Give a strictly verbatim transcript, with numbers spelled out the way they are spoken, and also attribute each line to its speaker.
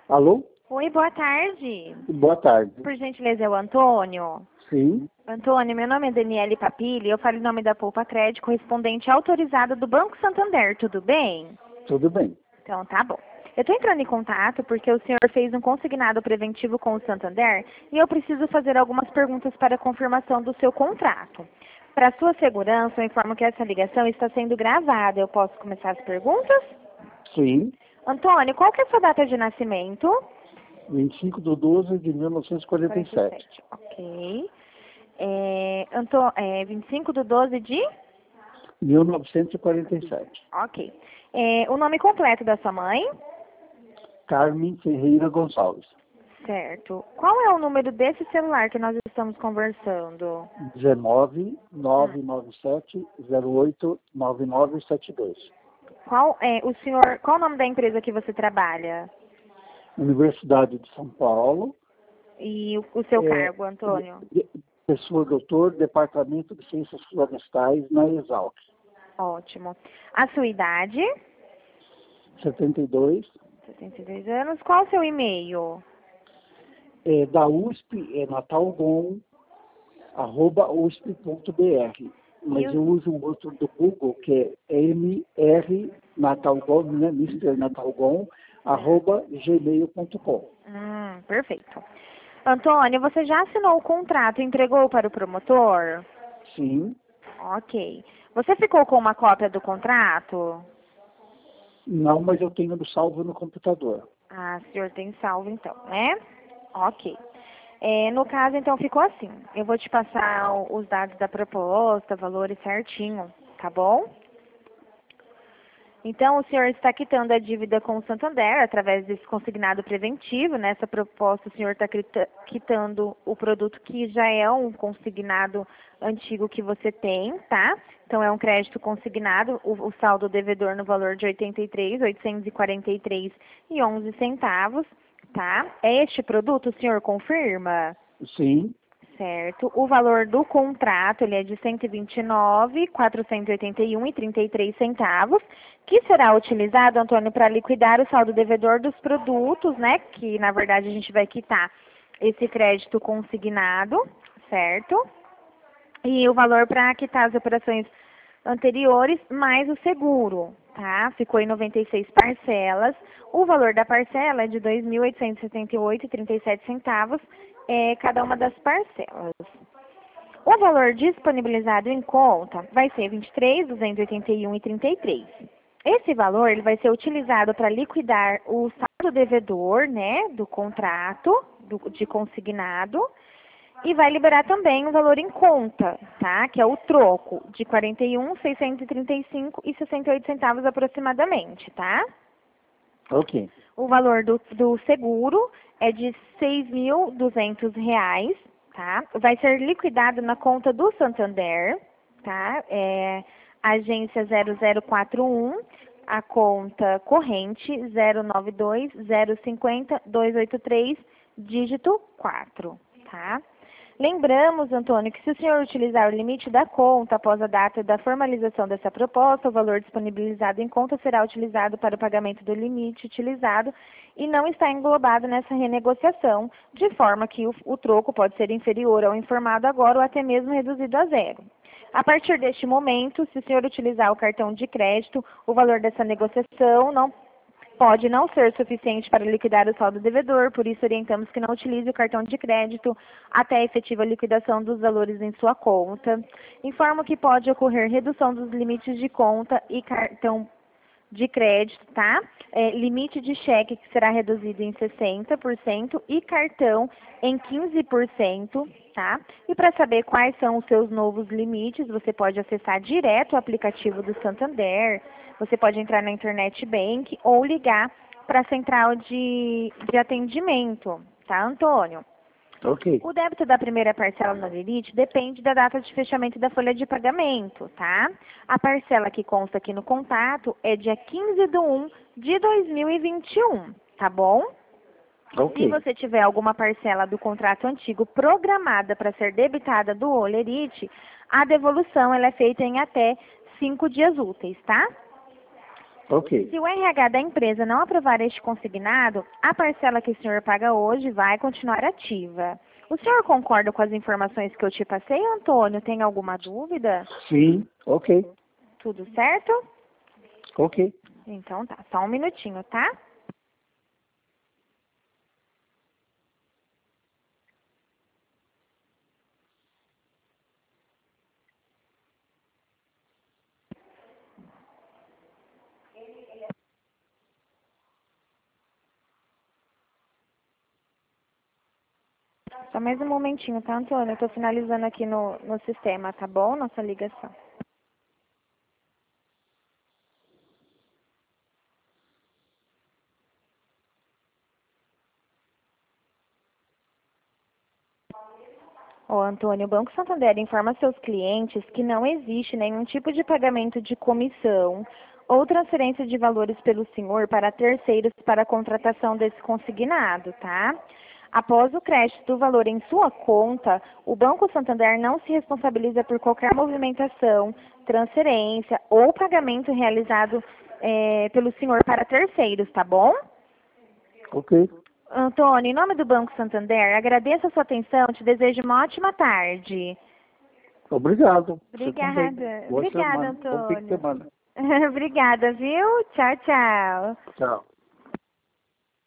Speaker 1: Alô?
Speaker 2: Oi, boa tarde.
Speaker 1: Boa tarde.
Speaker 2: Por gentileza, é o Antônio?
Speaker 1: Sim.
Speaker 2: Antônio, meu nome é Daniele Papilli, eu falo em nome da Poupa Crédito, correspondente autorizada do Banco Santander, tudo bem?
Speaker 1: Tudo bem.
Speaker 2: Então, tá bom. Eu estou entrando em contato porque o senhor fez um consignado preventivo com o Santander e eu preciso fazer algumas perguntas para confirmação do seu contrato. Para sua segurança, eu informo que essa ligação está sendo gravada. Eu posso começar as perguntas?
Speaker 1: Sim.
Speaker 2: Antônio, qual que é a sua data de nascimento?
Speaker 1: vinte e cinco de doze de mil novecentos e quarenta e sete.
Speaker 2: Ok. É, Anto, é, vinte e cinco de doze de?
Speaker 1: mil novecentos e quarenta e sete.
Speaker 2: Ok. É, o nome completo da sua mãe?
Speaker 1: Carmen Ferreira Gonçalves.
Speaker 2: Certo. Qual é o número desse celular que nós estamos conversando?
Speaker 1: dezenove, nove nove sete, zero oito, nove nove sete dois.
Speaker 2: Qual é o senhor? Qual o nome da empresa que você trabalha?
Speaker 1: Universidade de São Paulo.
Speaker 2: E o, o seu
Speaker 1: É,
Speaker 2: cargo, Antônio?
Speaker 1: Professor doutor, Departamento de Ciências Florestais na Exalc.
Speaker 2: Ótimo. A sua idade?
Speaker 1: setenta e dois.
Speaker 2: setenta e dois anos. Qual o seu e-mail?
Speaker 1: É, da U S P é natalgon, arroba usp.br. Mas
Speaker 2: E o...
Speaker 1: eu uso um outro do Google, que é mr natalgon, né? mister Natalgon, arroba gmail ponto com.
Speaker 2: Hum, perfeito. Antônio, você já assinou o contrato e entregou para o promotor?
Speaker 1: Sim.
Speaker 2: Ok. Você ficou com uma cópia do contrato?
Speaker 1: Não, mas eu tenho no salvo no computador.
Speaker 2: Ah, o senhor tem salvo então, né? Ok. É, no caso, então, ficou assim. Eu vou te passar o- os dados da proposta, valores certinho, tá bom? Então, o senhor está quitando a dívida com o Santander através desse consignado preventivo. Nessa proposta, o senhor está quita- quitando o produto que já é um consignado antigo que você tem, tá? Então, é um crédito consignado, o, o saldo devedor no valor de oitenta e três mil oitocentos e quarenta e três reais e onze centavos, tá? É este produto, o senhor confirma?
Speaker 1: Sim.
Speaker 2: Certo. O valor do contrato, ele é de cento e vinte e nove mil quatrocentos e oitenta e um reais e trinta e três centavos, que será utilizado, Antônio, para liquidar o saldo devedor dos produtos, né? Que, na verdade, a gente vai quitar esse crédito consignado, certo? E o valor para quitar as operações anteriores, mais o seguro, tá? Ficou em noventa e seis parcelas. O valor da parcela é de dois mil oitocentos e setenta e oito reais e trinta e sete centavos, é, cada uma das parcelas. O valor disponibilizado em conta vai ser vinte e três mil duzentos e oitenta e um reais e trinta e três centavos. Esse valor ele vai ser utilizado para liquidar o saldo devedor, né, do contrato do, de consignado, e vai liberar também o valor em conta, tá? Que é o troco de quarenta e um mil seiscentos e trinta e cinco reais e sessenta e oito centavos aproximadamente, tá?
Speaker 1: Ok.
Speaker 2: O valor do, do seguro é de seis mil e duzentos reais, tá? Vai ser liquidado na conta do Santander, tá? É, agência zero zero quatro um, a conta corrente zero nove dois zero cinco zero dois oito três, dígito quatro, tá? Lembramos, Antônio, que se o senhor utilizar o limite da conta após a data da formalização dessa proposta, o valor disponibilizado em conta será utilizado para o pagamento do limite utilizado e não está englobado nessa renegociação, de forma que o, o troco pode ser inferior ao informado agora ou até mesmo reduzido a zero. A partir deste momento, se o senhor utilizar o cartão de crédito, o valor dessa negociação não pode não ser suficiente para liquidar o saldo devedor, por isso orientamos que não utilize o cartão de crédito até a efetiva liquidação dos valores em sua conta. Informo que pode ocorrer redução dos limites de conta e cartão de crédito, tá? É, limite de cheque que será reduzido em sessenta por cento e cartão em quinze por cento, tá? E para saber quais são os seus novos limites, você pode acessar direto o aplicativo do Santander, você pode entrar na Internet Bank ou ligar para a central de, de atendimento, tá, Antônio?
Speaker 1: Ok.
Speaker 2: O débito da primeira parcela no limite depende da data de fechamento da folha de pagamento, tá? A parcela que consta aqui no contato é dia quinze de um de dois mil e vinte e um, tá bom?
Speaker 1: Ok.
Speaker 2: Se você tiver alguma parcela do contrato antigo programada para ser debitada do Olerite, a devolução ela é feita em até cinco dias úteis, tá?
Speaker 1: Ok.
Speaker 2: Se o R H da empresa não aprovar este consignado, a parcela que o senhor paga hoje vai continuar ativa. O senhor concorda com as informações que eu te passei, Antônio? Tem alguma dúvida?
Speaker 1: Sim, ok.
Speaker 2: Tudo certo?
Speaker 1: Ok.
Speaker 2: Então tá, só um minutinho, tá? Só mais um momentinho, tá, Antônio? Eu tô finalizando aqui no, no sistema, tá bom? Nossa ligação. Ô, Antônio, o Banco Santander informa seus clientes que não existe nenhum tipo de pagamento de comissão ou transferência de valores pelo senhor para terceiros para a contratação desse consignado, tá? Após o crédito do valor em sua conta, o Banco Santander não se responsabiliza por qualquer movimentação, transferência ou pagamento realizado eh, pelo senhor para terceiros, tá bom?
Speaker 1: Ok.
Speaker 2: Antônio, em nome do Banco Santander, agradeço a sua atenção, te desejo uma ótima tarde.
Speaker 1: Obrigado. Você
Speaker 2: Obrigada.
Speaker 1: também. Boa
Speaker 2: Obrigada,
Speaker 1: semana. Bom fim de
Speaker 2: Antônio.
Speaker 1: semana.
Speaker 2: Obrigada, viu? Tchau, tchau.
Speaker 1: Tchau.